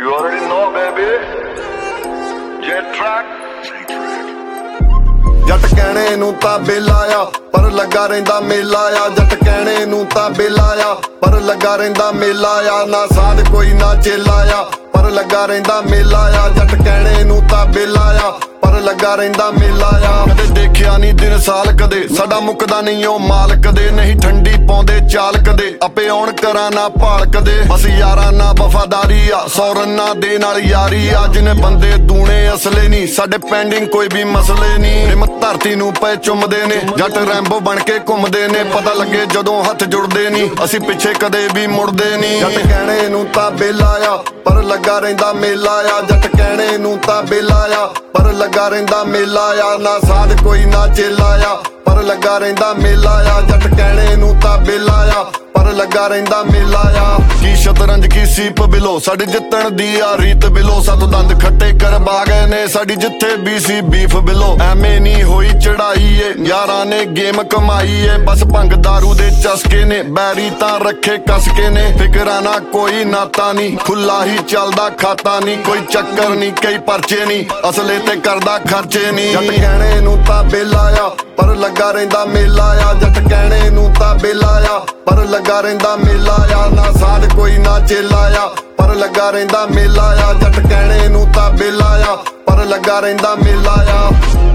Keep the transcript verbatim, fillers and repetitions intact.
You already know, baby. Jet track. ਜੱਟ ਕਹਿਣੇ ਨੂੰ ਤਾਂ ਬੇਲਾ ਆ ਪਰ ਲੱਗਾ ਰਹਿੰਦਾ ਮੇਲਾ ਆ। ਜੱਟ ਕਹਿਣੇ ਨੂੰ ਤਾਂ ਬੇਲਾ ਆ ਪਰ ਲੱਗਾ ਰਹਿੰਦਾ ਮੇਲਾ ਆ। ਨਾ ਸਾਧ ਕੋਈ ਨਾ ਚੇਲਾ ਆ ਪਰ ਲੱਗਾ ਰਹਿੰਦਾ ਮੇਲਾ ਆ। ਜੱਟ ਕਹਿਣੇ ਨੂੰ ਤਾਂ ਬੇਲਾ ਆ ਪਰ ਲੱਗਾ ਰਹਿੰਦਾ ਮੇਲਾ ਆ। ਕਦੇ ਦੇਖਿਆ ਨਹੀਂ ਦਿਨ ਸਾਲ ਕਦੇ ਸਾਡਾ ਮੁੱਕਦਾ ਨਹੀਂ ਉਹ ਮਾਲ ਕਦੇ। ਨਹੀਂ ਠੰਡੀ ਪਾਉਂਦੇ ਚਾਲ ਕਦੇ ਆਪੇ ਆਉਣ ਕਰਾਂ ਨਾ ਭਾਲ ਕਦੇ। ਬਸ ਯਾਰਾਂ ਨਾਲ ਵਫਾਦਾਰੀ ਆ ਸੌ ਰੰਨਾਂ ਦੇ ਨਾਲ ਯਾਰੀ ਆ। ਜਿਹਨੇ ਬੰਦੇ ਦੂਣੇ ਅਸਲੇ ਨਹੀਂ ਸਾਡੇ ਪੈਂਡਿੰਗ ਕੋਈ ਵੀ ਮਸਲੇ ਨਹੀਂ। ਰਿਮ ਧਰਤੀ ਨੂੰ ਪਏ ਚੁੰਮਦੇ ਨੇ ਜੱਟ ਰੈਂਬੋ ਬਣ ਕੇ ਘੁੰਮਦੇ ਨੇ। ਪਤਾ ਲੱਗੇ ਜਦੋਂ ਹੱਥ ਜੁੜਦੇ ਨਹੀਂ ਅਸੀਂ ਪਿੱਛੇ ਕਦੇ ਵੀ ਮੁੜਦੇ ਨਹੀਂ। ਜੱਟ ਕਹਿਣੇ ਨੂੰ ਤਾਂ ਬੇਲਾ ਆ ਪਰ ਲੱਗਾ ਰਹਿੰਦਾ ਮੇਲਾ ਆ। ਜੱਟ ਕਹਿਣੇ ਨੂੰ ਤਾਂ ਬੇਲਾ ਆ ਪਰ ਲੱਗਾ ਰਹਿੰਦਾ ਮੇਲਾ ਆ। ਨਾ ਸਾਧ ਕੋਈ ਨਾ ਚੇਲਾ ਆ ਪਰ ਲੱਗਾ ਰਹਿੰਦਾ ਮੇਲਾ ਆ। ਜੱਟ ਕਹਿਣੇ ਨੂੰ ਤਾਂ ਬੇਲਾ ਆ ਪਰ ਲੱਗਾ ਰਹਿੰਦਾ ਮੇਲਾ ਆ। ਕੀ ਸ਼ਤਰੰਜ ਕੀ ਸੀਪ ਬਿਲੋ ਸਾਡੀ ਜਿੱਤਣ ਦੀ ਆ ਰੀਤ ਬਿਲੋ। ਸੱਤ ਦੰਦ ਖੱਟੇ ਕਰਵਾ ਗਏ ਨੇ ਸਾਡੀ ਜਿੱਥੇ ਵੀ ਸੀ ਬੀਫ ਬਿਲੋ। ਐਵੇਂ ਨਹੀਂ ਹੋਈ ਚੜਾਈ ਏ ਯਾਰਾਂ ਨੇ ਗੇਮ ਕਮਾਈ ਏ। ਬਸ ਭੰਗ ਦਾਰੂ ਦੇ ਚਸਕੇ ਨੇ ਬੈਰੀ ਤਾਂ ਰੱਖੇ ਕਸਕੇ ਨੇ। ਫਿਕਰਾਂ ਨਾ ਕੋਈ ਨਾਤਾ ਨਹੀਂ ਖੁੱਲਾ ਹੀ ਚੱਲਦਾ ਖਾਤਾ ਨਹੀਂ। ਕੋਈ ਚੱਕਰ ਨਹੀਂ ਕਈ ਪਰਚੇ ਨਹੀਂ ਅਸਲੇ ਤੇ ਕਰਦਾ ਖਰਚੇ ਨਹੀਂ। ਜੱਟ ਕਹਿਣੇ ਨੂੰ ਤਾਂ ਬੇਲਾ ਆ ਪਰ ਲੱਗਾ ਰਹਿੰਦਾ ਮੇਲਾ ਆ। ਜੱਟ ਕਹਿਣੇ ਨੂੰ ਤਾਂ ਬੇਲਾ ਆ ਪਰ ਲੱਗਾ ਰਹਿੰਦਾ ਮੇਲਾ ਆ। ਨਾ ਸਾਧ ਕੋਈ ਨਾ ਚੇਲਾ ਆ ਪਰ ਲੱਗਾ ਰਹਿੰਦਾ ਮੇਲਾ ਆ। ਜੱਟ ਕਹਿਣੇ ਨੂੰ ਤਾਂ ਬੇਲਾ ਆ ਪਰ ਲੱਗਾ ਰਹਿੰਦਾ ਮੇਲਾ ਆ।